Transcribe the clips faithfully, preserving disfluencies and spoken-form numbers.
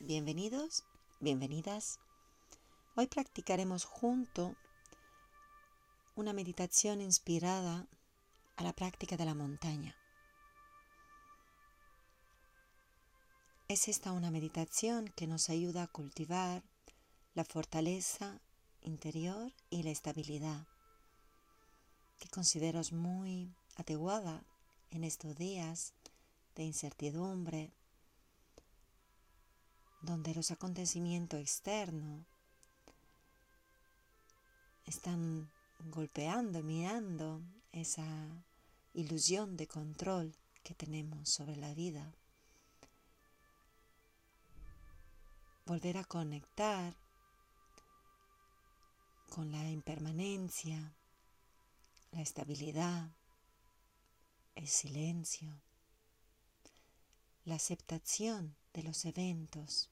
Bienvenidos, bienvenidas. Hoy practicaremos junto una meditación inspirada a la práctica de la montaña. Es esta una meditación que nos ayuda a cultivar la fortaleza interior y la estabilidad, que considero muy adecuada en estos días de incertidumbre, donde los acontecimientos externos están golpeando, mirando esa ilusión de control que tenemos sobre la vida. Volver a conectar con la impermanencia, la estabilidad, el silencio, la aceptación de los eventos,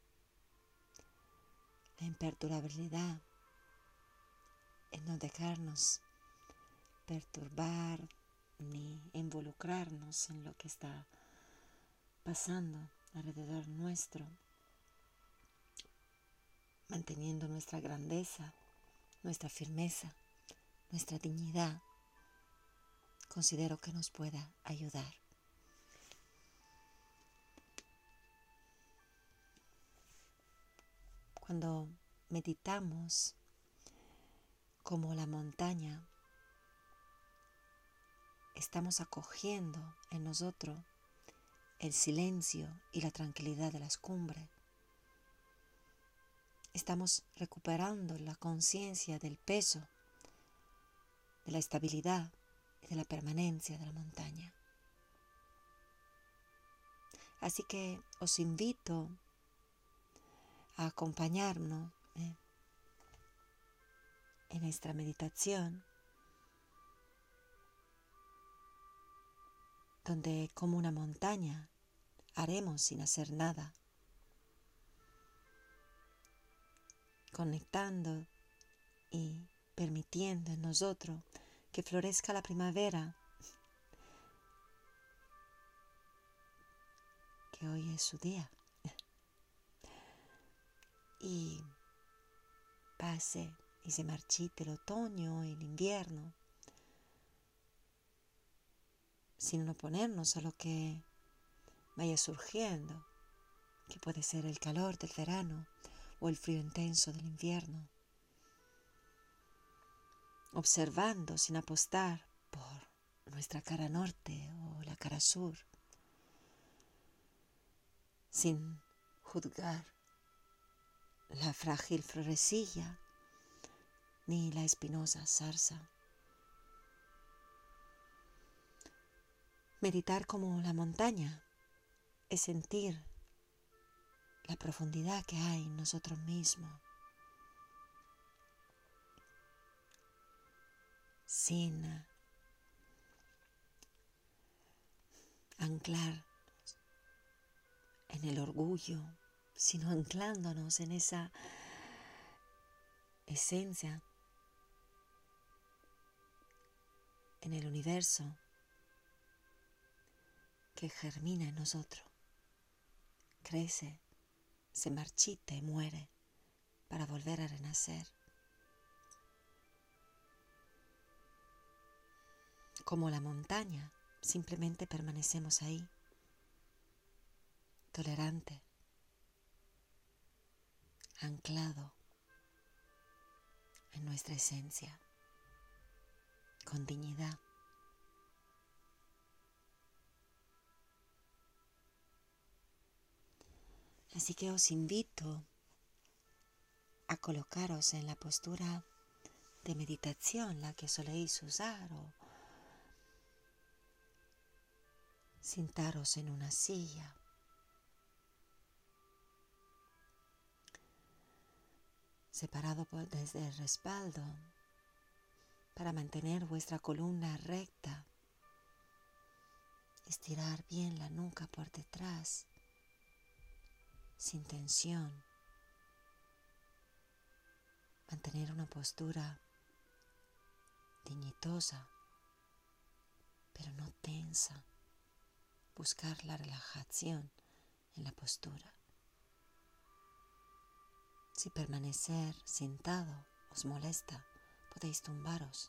la imperturbabilidad, en no dejarnos perturbar ni involucrarnos en lo que está pasando alrededor nuestro, manteniendo nuestra grandeza, nuestra firmeza, nuestra dignidad. Considero que nos pueda ayudar. Cuando meditamos como la montaña, estamos acogiendo en nosotros el silencio y la tranquilidad de las cumbres. Estamos recuperando la conciencia del peso, de la estabilidad y de la permanencia de la montaña. Así que os invito a acompañarnos ¿eh? en nuestra meditación, donde como una montaña haremos sin hacer nada, conectando y permitiendo en nosotros que florezca la primavera, que hoy es su día, y pase y se marchite el otoño y el invierno, sin oponernos a lo que vaya surgiendo, que puede ser el calor del verano o el frío intenso del invierno, observando sin apostar por nuestra cara norte o la cara sur, sin juzgar la frágil florecilla ni la espinosa zarza. Meditar como la montaña es sentir la profundidad que hay en nosotros mismos, sin anclar en el orgullo, sino anclándonos en esa esencia, en el universo que germina en nosotros, crece, se marchita y muere para volver a renacer. Como la montaña, simplemente permanecemos ahí, tolerante, anclado en nuestra esencia, con dignidad. Así que os invito a colocaros en la postura de meditación, la que soléis usar, o sentaros en una silla, separado por, desde el respaldo, para mantener vuestra columna recta, estirar bien la nuca por detrás, sin tensión, mantener una postura dignitosa, pero no tensa, buscar la relajación en la postura. Si permanecer sentado os molesta, podéis tumbaros.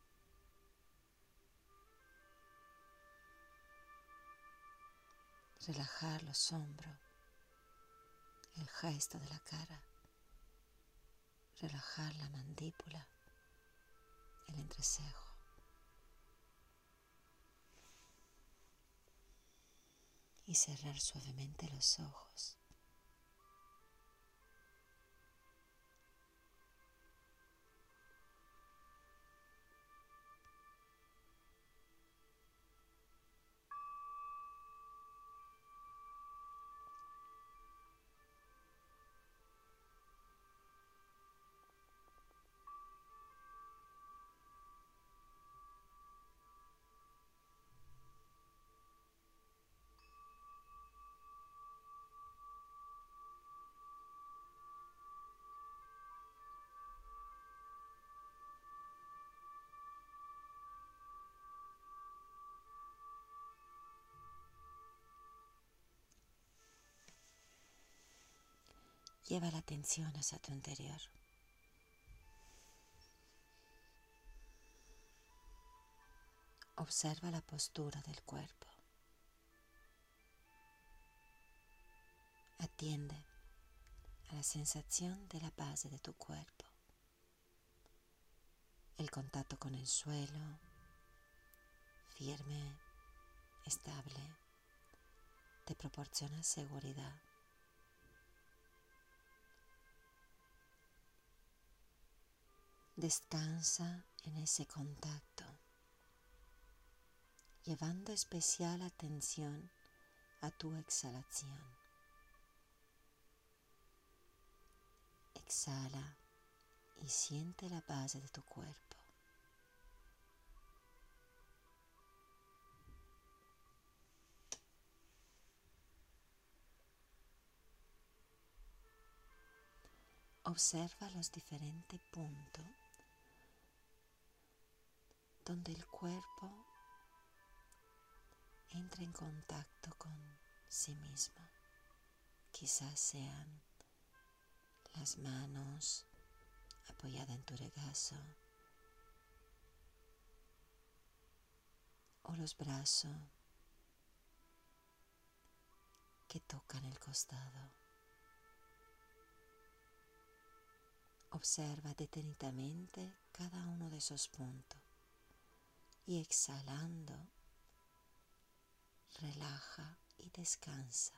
Relajar los hombros, el gesto de la cara, relajar la mandíbula, el entrecejo. Y cerrar suavemente los ojos. Lleva la atención hacia tu interior. Observa la postura del cuerpo. Atiende a la sensación de la base de tu cuerpo. El contacto con el suelo, firme, estable, te proporciona seguridad. Descansa en ese contacto, llevando especial atención a tu exhalación. Exhala y siente la base de tu cuerpo. Observa los diferentes puntos donde el cuerpo entra en contacto con sí mismo. Quizás sean las manos apoyadas en tu regazo o los brazos que tocan el costado. Observa detenidamente cada uno de esos puntos y exhalando, relaja y descansa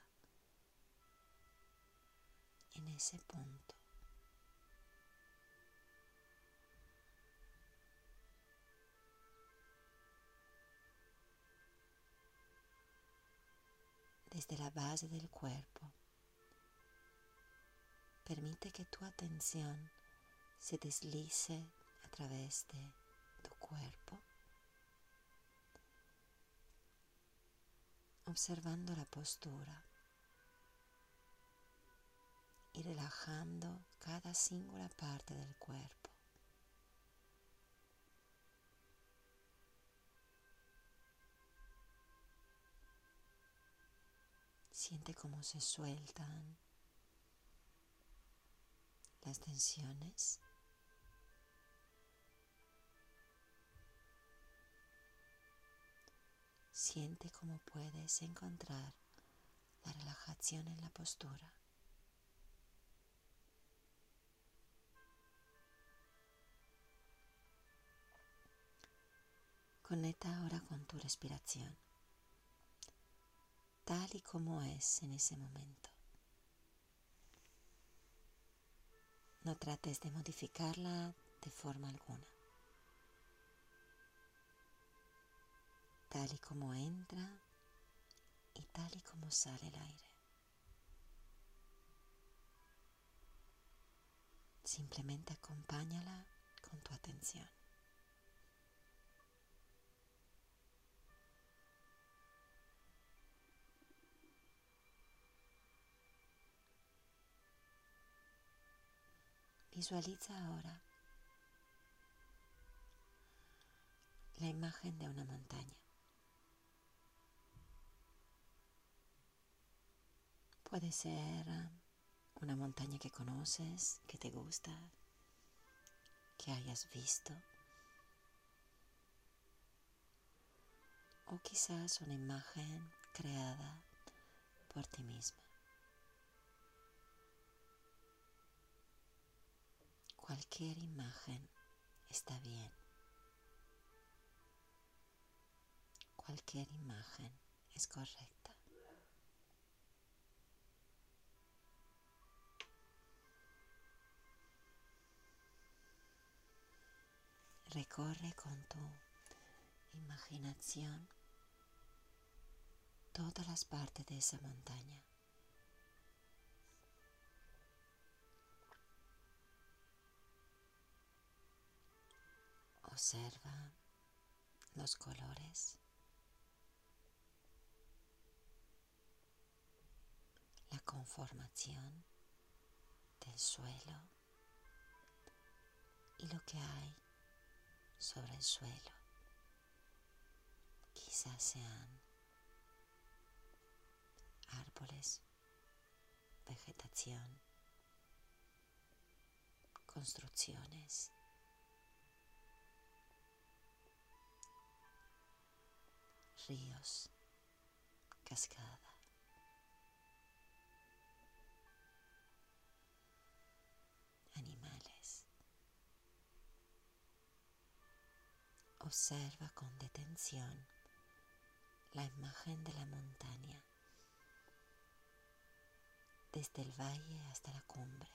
en ese punto. Desde la base del cuerpo, permite que tu atención se deslice a través de tu cuerpo, observando la postura y relajando cada singular parte del cuerpo. Siente cómo se sueltan las tensiones. Siente cómo puedes encontrar la relajación en la postura. Conecta ahora con tu respiración, tal y como es en ese momento. No trates de modificarla de forma alguna. Tal y como entra y tal y como sale el aire. Simplemente acompáñala con tu atención. Visualiza ahora la imagen de una montaña. Puede ser una montaña que conoces, que te gusta, que hayas visto, o quizás una imagen creada por ti misma. Cualquier imagen está bien. Cualquier imagen es correcta. Recorre con tu imaginación todas las partes de esa montaña. Observa los colores, la conformación del suelo y lo que hay sobre el suelo. Quizás sean árboles, vegetación, construcciones, ríos, cascada. Animales. Observa con detención la imagen de la montaña, desde el valle hasta la cumbre.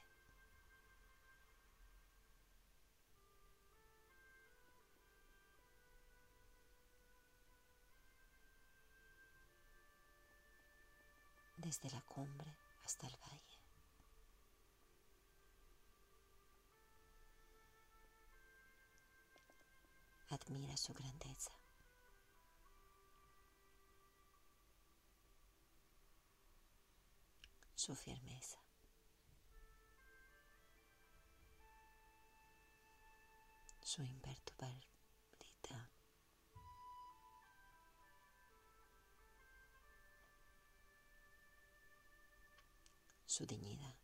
Desde la cumbre hasta el valle. Admira su grandeza. Su firmeza. Su imperturbabilidad. Su dignidad.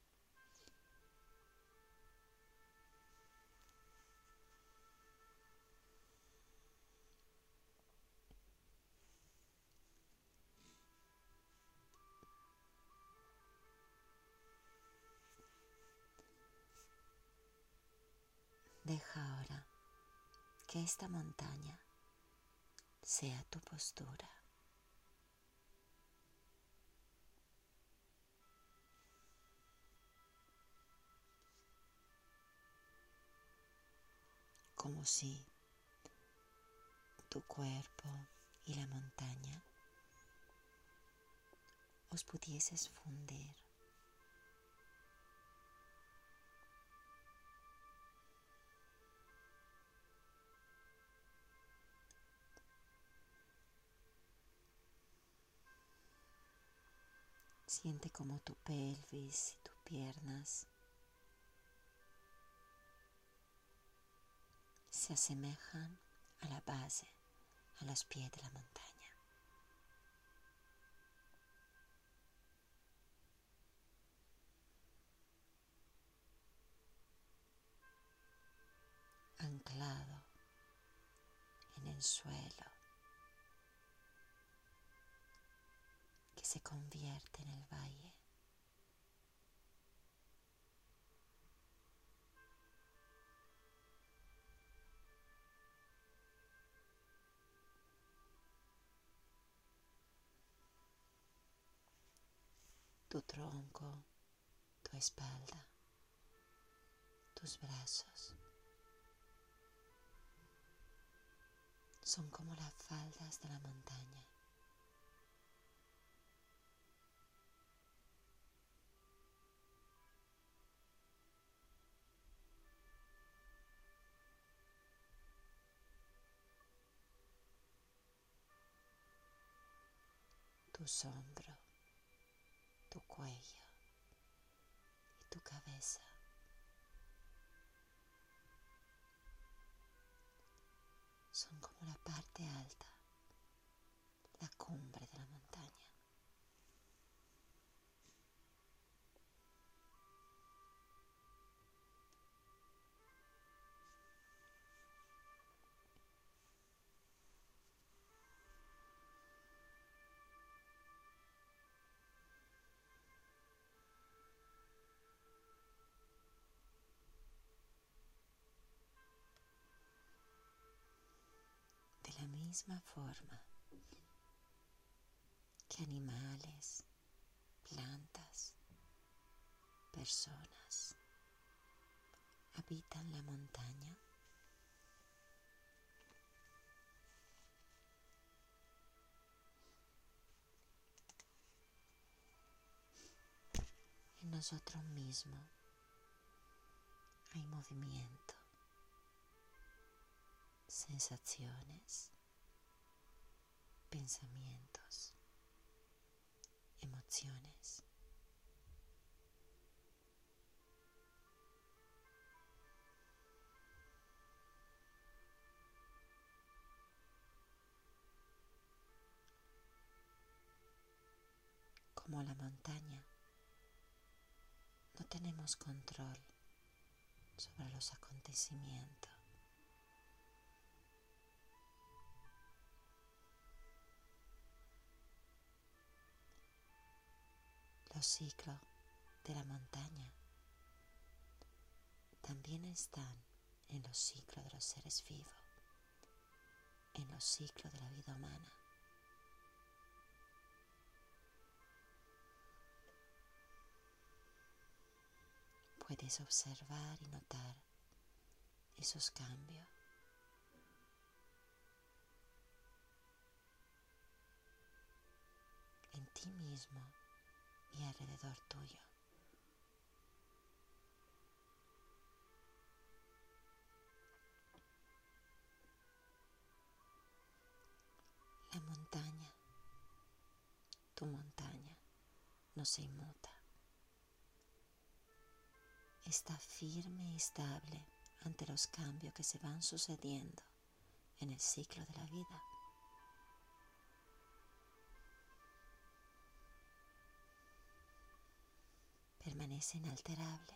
Deja ahora que esta montaña sea tu postura. Como si tu cuerpo y la montaña os pudieses fundir. Siente como tu pelvis y tus piernas se asemejan a la base, a los pies de la montaña. Anclado en el suelo que se convierte en el valle. Tu tronco, tu espalda, tus brazos son como las faldas de la montaña. Tus hombros, tu cuello y tu cabeza son como la parte alta, la cumbre de la montaña. misma forma que animales, plantas, personas habitan la montaña, en nosotros mismos hay movimiento, sensaciones, pensamientos, emociones. Como la montaña, no tenemos control sobre los acontecimientos. Los ciclos de la montaña también están en los ciclos de los seres vivos, en los ciclos de la vida humana. Puedes observar y notar esos cambios en ti mismo y alrededor tuyo. La montaña, tu montaña, no se inmuta. Está firme y estable ante los cambios que se van sucediendo en el ciclo de la vida. Permanece inalterable.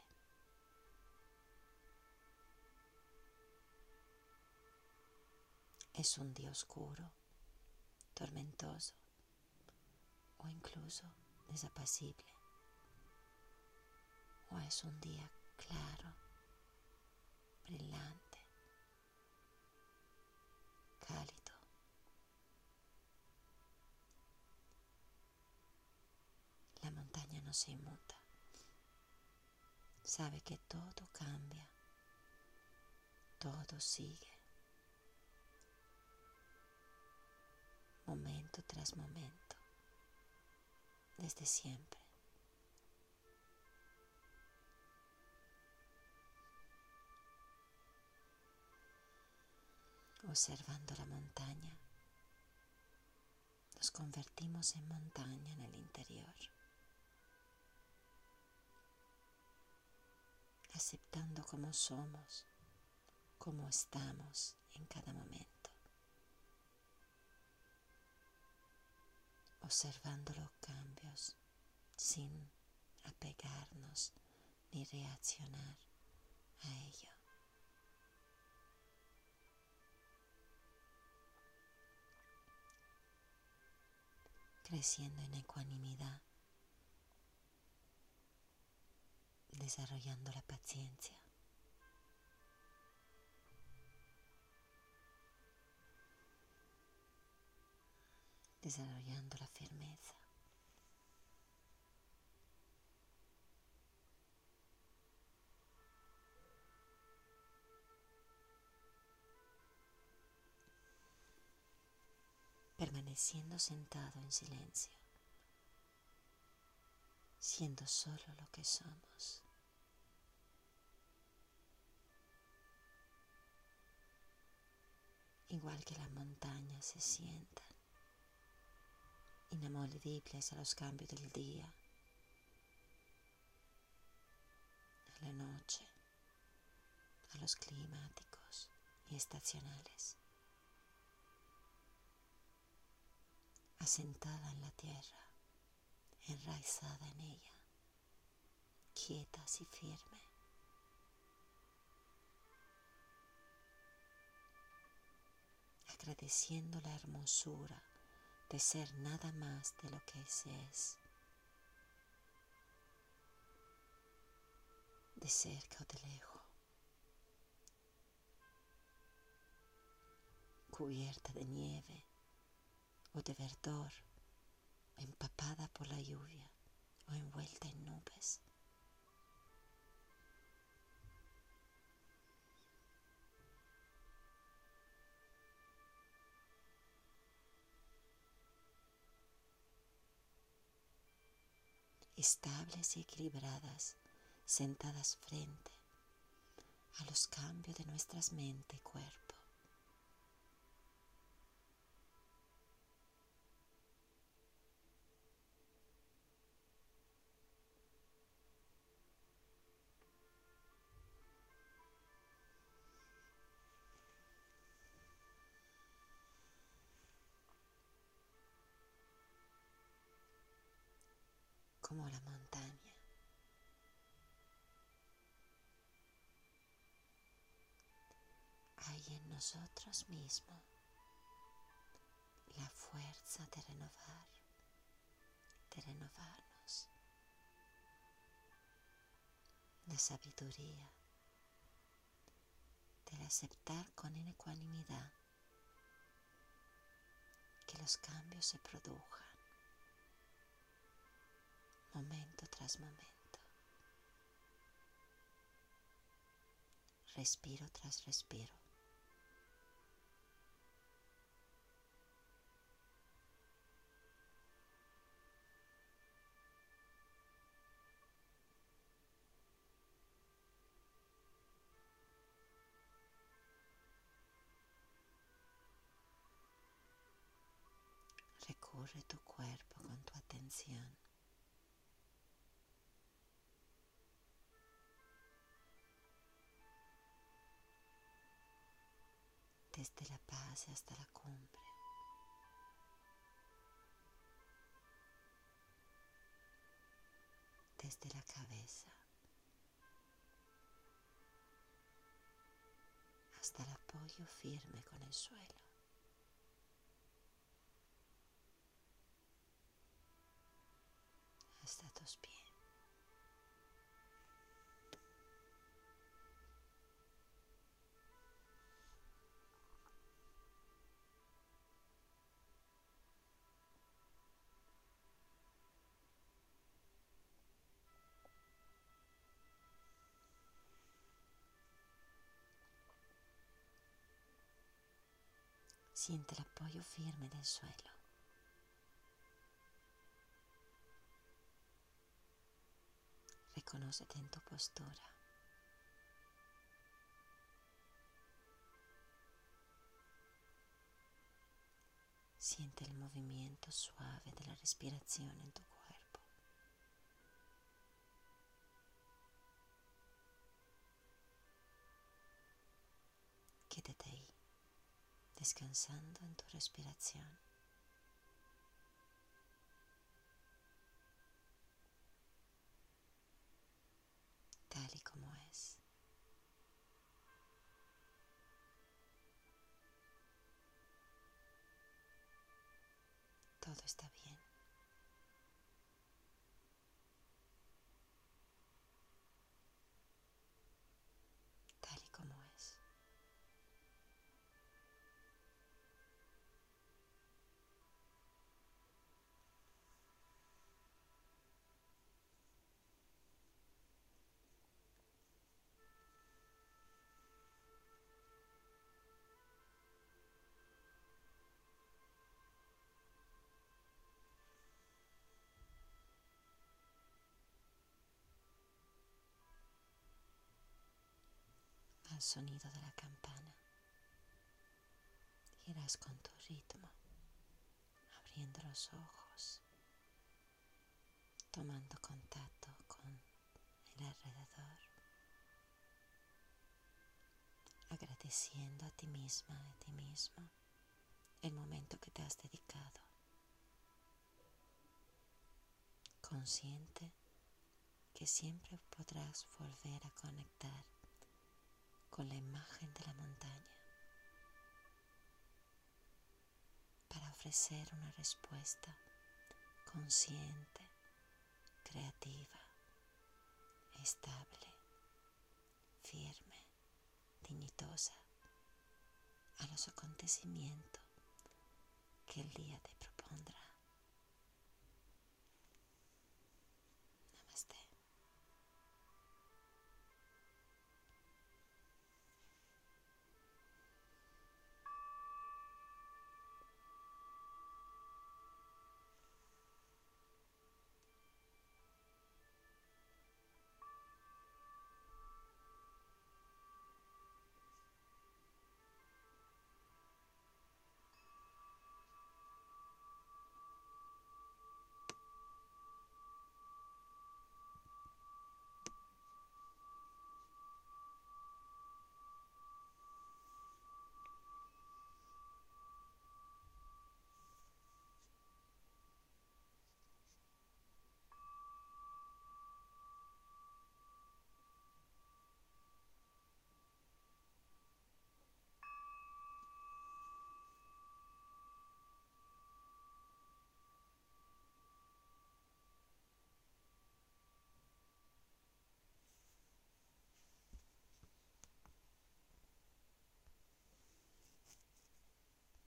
Es un día oscuro, tormentoso o incluso desapacible. O es un día claro, brillante, cálido. La montaña no se inmuta. Sabe que todo cambia, todo sigue, momento tras momento, desde siempre. Observando la montaña, nos convertimos en montaña en el interior, aceptando cómo somos, cómo estamos en cada momento, observando los cambios sin apegarnos ni reaccionar a ello. Creciendo en ecuanimidad, desarrollando la paciencia, desarrollando la firmeza, permaneciendo sentado en silencio, siendo solo lo que somos. Igual que las montañas se sientan, inamovibles a los cambios del día, a la noche, a los climáticos y estacionales. Asentada en la tierra, enraizada en ella, quietas y firme. Agradeciendo la hermosura de ser nada más de lo que se es, de cerca o de lejos, cubierta de nieve o de verdor, empapada por la lluvia o envuelta en nubes. Estables y equilibradas, sentadas frente a los cambios de nuestras mente y cuerpo. Como la montaña, hay en nosotros mismos la fuerza de renovar, de renovarnos, la sabiduría, de aceptar con ecuanimidad que los cambios se produzcan momento tras momento, respiro tras respiro. Recorre tu cuerpo con tu atención. Desde la base hasta la cumbre. Desde la cabeza hasta el apoyo firme con el suelo. Hasta tus pies. Siente el apoyo firme del suelo. Reconócete en tu postura. Siente el movimiento suave de la respiración en tu cuerpo. Quédate ahí, descansando en tu respiración. Tal y como es. Todo está bien. Tal y como es. Al sonido de la campana, irás con tu ritmo, abriendo los ojos, tomando contacto con el alrededor, agradeciendo a ti misma y a ti mismo el momento que te has dedicado, consciente que siempre podrás volver a conectar con la imagen de la montaña para ofrecer una respuesta consciente, creativa, estable, firme, dignitosa a los acontecimientos que el día te propondrá.